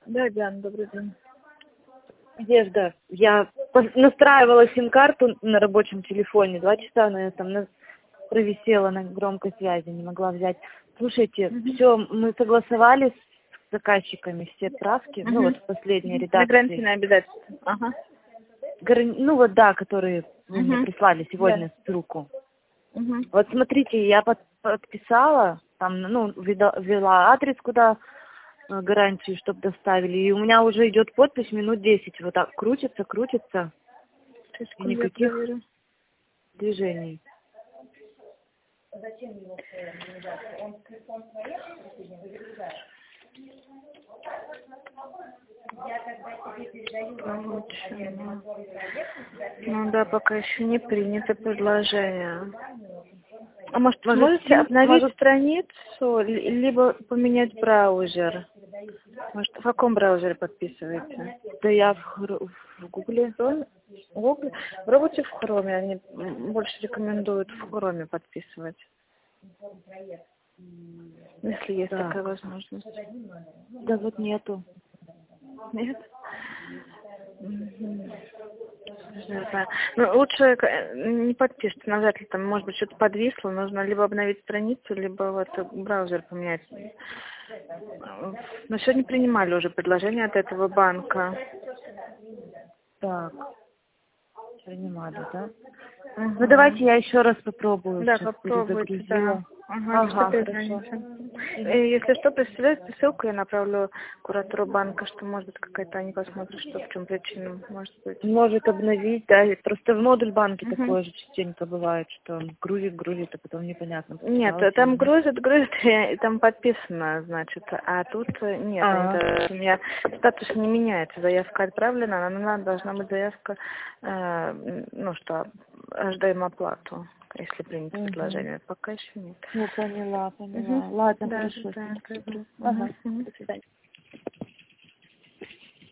Да, Диана, добрый день. Надежда, я настраивала сим-карту на рабочем телефоне, 2 часа, наверное, там провисела на громкой связи, не могла взять. Слушайте, все, мы согласовали с заказчиками все правки, ну вот в последней редакции. Гарантийное обязательство. Ага. Ну вот да, которые вы мне прислали сегодня ссылку. Вот смотрите, я подписала, там, ну, ввела адрес, куда гарантию, чтобы доставили. И у меня уже идет подпись минут 10. Вот так крутится. И никаких движений. Ну да, пока еще не принято предложение. А может, Может, можете обновить страницу, либо поменять браузер? Может, в каком браузере подписываете? Да я в Гугле. В Гугле? Пробуйте в Хроме, они больше рекомендуют в Хроме подписывать. Если есть такая возможность. Да вот нету. Нет? Ну, лучше не подпишите, нажать ли там, может быть, что-то подвисло, нужно либо обновить страницу, либо вот браузер поменять. Но сегодня принимали уже предложение от этого банка. Так, принимали, да? Ну, давайте я еще раз попробую. Да, Сейчас попробуйте, перезагрузила. да. Ага, Хорошо. Если что, присылайте ссылку, я направлю куратору банка, что, может быть, какая-то они посмотрят, что в чем причина, может быть. Может обновить, да. Просто в модуль банке такое же частенько бывает, что он грузит, а потом непонятно. Нет, там грузит, и там подписано, значит, а тут нет, у меня статус не меняется, заявка отправлена, она должна быть заявка, ну что, ожидаем оплату, если принято предложение, пока еще нет. Ну, поняла. Ладно, Да, хорошо. да, Ага, до свидания.